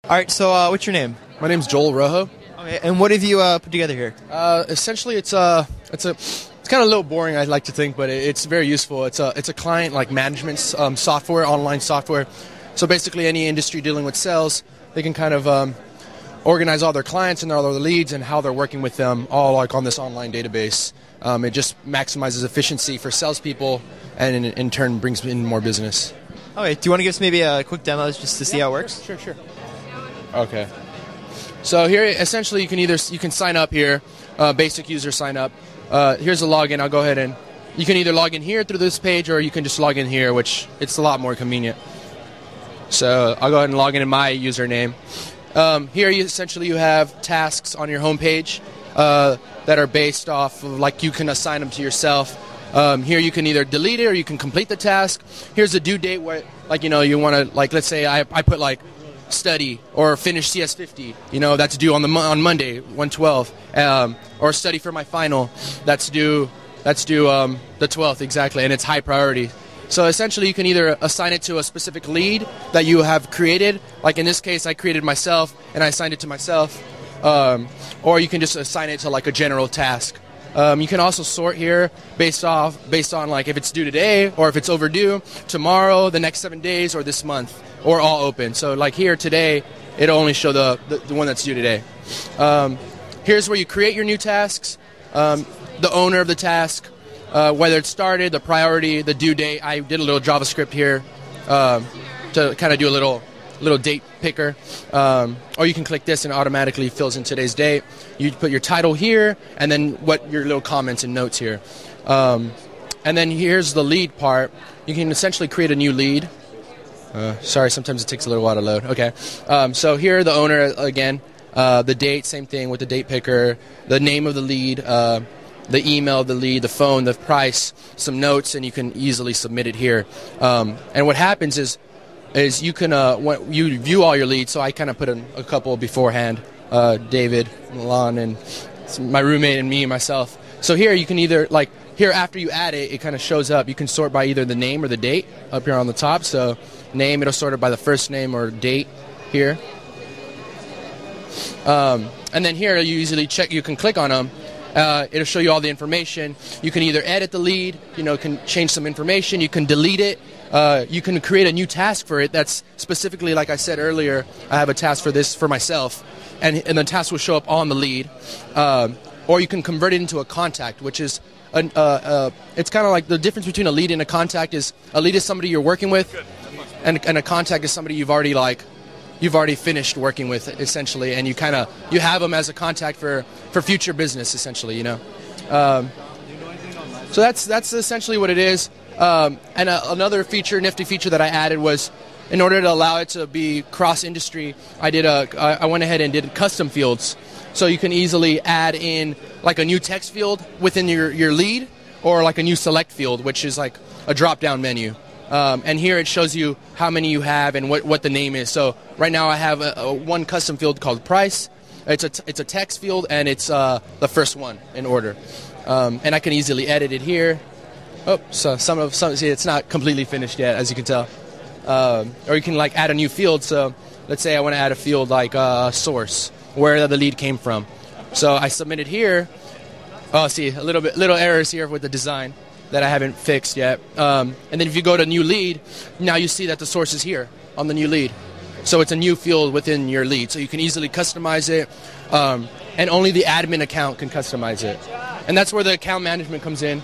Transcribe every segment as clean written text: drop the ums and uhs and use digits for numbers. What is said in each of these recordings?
All right, so what's your name? My name's Joel Rojo. Okay, and what have you put together here? Essentially, it's kind of a little boring, I like to think, but it's very useful. It's a client like management software, online software. So basically, any industry dealing with sales, they can kind of organize all their clients and all their leads and how they're working with them, all like on this online database. It just maximizes efficiency for salespeople, and in turn brings in more business. Okay, do you want to give us maybe a quick demo just to see how it works? Sure. Okay. So here, essentially, you can sign up here, basic user sign up. Here's the login. I'll go ahead and you can either log in here through this page, or you can just log in here, which it's a lot more convenient. So I'll go ahead and log in my username. Here, you have tasks on your homepage that are based off of, like, you can assign them to yourself. Here you can either delete it or you can complete the task. Here's the due date where, like, you want to, like, let's say I put like study or finish CS50. That's due on Monday, 1/12. Or study for my final. That's due the 12th exactly, and it's high priority. So essentially, you can either assign it to a specific lead that you have created. Like in this case, I created myself and I assigned it to myself. Or you can just assign it to like a general task. You can also sort here based on like if it's due today or if it's overdue, tomorrow, the next 7 days, or this month, or all open. So like here today, it'll only show the one that's due today. Here's where you create your new tasks, the owner of the task, whether it started, the priority, the due date. I did a little JavaScript here to kind of do a little date picker, or you can click this and it automatically fills in today's date. You put your title here, and then what your little comments and notes here. And then here's the lead part. You can essentially create a new lead. Sorry, sometimes it takes a little while to load. Okay, so here the owner again, the date, same thing with the date picker, the name of the lead, the email of the lead, the phone, the price, some notes, and you can easily submit it here. And what happens is you can when you view all your leads. So I kind of put a couple beforehand, David, Milan, and my roommate and me and myself. So here you can either here after you add it, it kind of shows up. You can sort by either the name or the date up here on the top. So name, it'll sort it by the first name or date here. And then here you usually check. You can click on them. It'll show you all the information. You can either edit the lead, can change some information. You can delete it. You can create a new task for it that's specifically, like I said earlier, I have a task for this for myself, and the task will show up on the lead. Or you can convert it into a contact, which is, it's kind of like the difference between a lead and a contact is a lead is somebody you're working with, and a contact is somebody you've already finished working with, essentially, and you have them as a contact for future business, essentially, So that's essentially what it is. And another nifty feature that I added was, in order to allow it to be cross-industry, I went ahead and did custom fields. So you can easily add in like a new text field within your lead, or like a new select field, which is like a drop-down menu. And here it shows you how many you have and what the name is. So right now I have one custom field called price. It's a text field, and it's the first one in order. And I can easily edit it here. Oh, so see, it's not completely finished yet, as you can tell. Or you can add a new field. So let's say I want to add a field like source, where the lead came from. So I submit it here. Oh, see, little errors here with the design that I haven't fixed yet. And then if you go to new lead, now you see that the source is here on the new lead. So it's a new field within your lead. So you can easily customize it, and only the admin account can customize it. And that's where the account management comes in.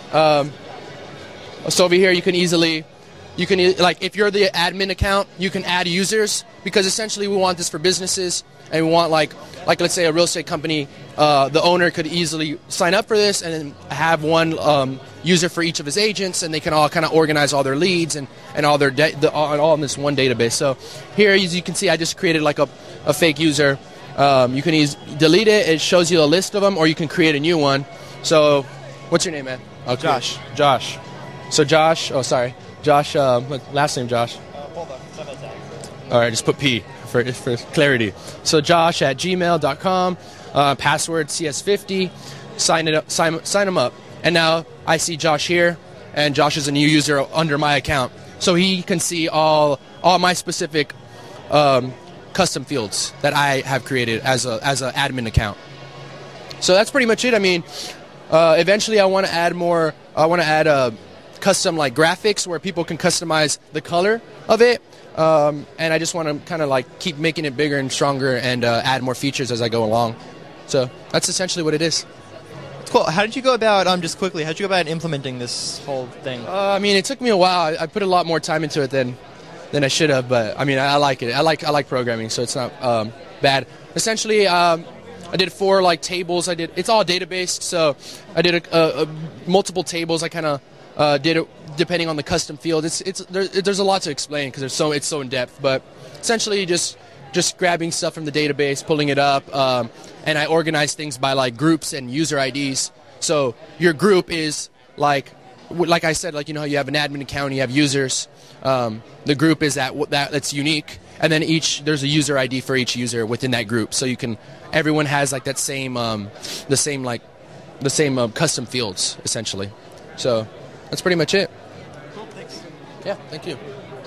So over here, you can if you're the admin account, you can add users, because essentially we want this for businesses, and we want like let's say a real estate company, the owner could easily sign up for this and then have one user for each of his agents, and they can all kind of organize all their leads and all their all in this one database. So here, as you can see, I just created like a fake user. You can delete it. It shows you a list of them, or you can create a new one. So what's your name, man? Okay. Josh. So Josh. Oh, sorry. Josh. Last name Josh. All right, just put P for clarity. So Josh at gmail.com. Password CS50. Sign him up. And now I see Josh here, and Josh is a new user under my account. So he can see all my specific custom fields that I have created as an admin account. So that's pretty much it. I mean, eventually I want to add more. I want to add custom like graphics where people can customize the color of it. And I just want to kind of like keep making it bigger and stronger and add more features as I go along. So that's essentially what it is. Cool. How did you go about, just quickly, how did you go about implementing this whole thing? I mean, it took me a while. I put a lot more time into it than I should have, but I mean, I like it. I like programming, so it's not bad. Essentially, I did 4 like tables. It's all database, so I did multiple tables. I kind of did it depending on the custom field. There's a lot to explain because it's so in depth, but essentially just grabbing stuff from the database, pulling it up, and I organize things by like groups and user IDs. So your group is like I said, like, you know, you have an admin account, you have users. The group is that's unique, and then there's a user ID for each user within that group. So everyone has like that same the same custom fields essentially. So that's pretty much it. Cool. Thanks. Yeah. Thank you.